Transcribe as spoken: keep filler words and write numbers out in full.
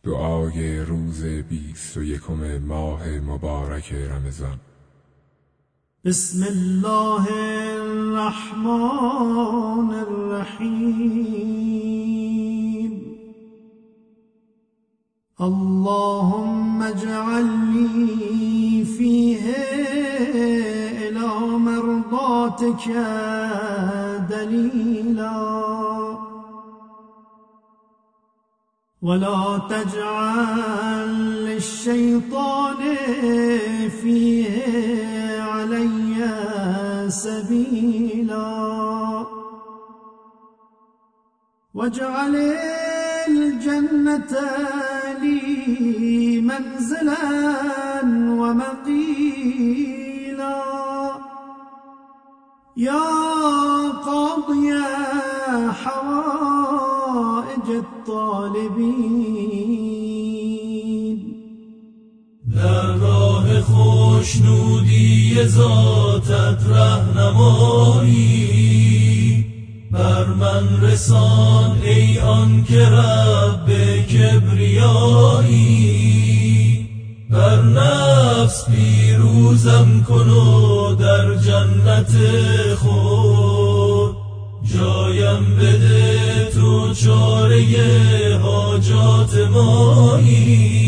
دعای روز بیست و یکم ماه مبارک رمضان. بسم الله الرحمن الرحیم. اللهم اجعلني فيه إلى مرضاتك دليلا ولا تجعل للشيطان فيه علي سبيلا واجعل الجنة لي منزلا ومقيلا يا قاضي حوائج الطالبين. در راه خوشنودی ذاتت رهنمایی بر من رسان ای آن که رب کبریایی. بر نفس پیروزم کن و در جنت خود جایم بده تو چاره حاجات مایی.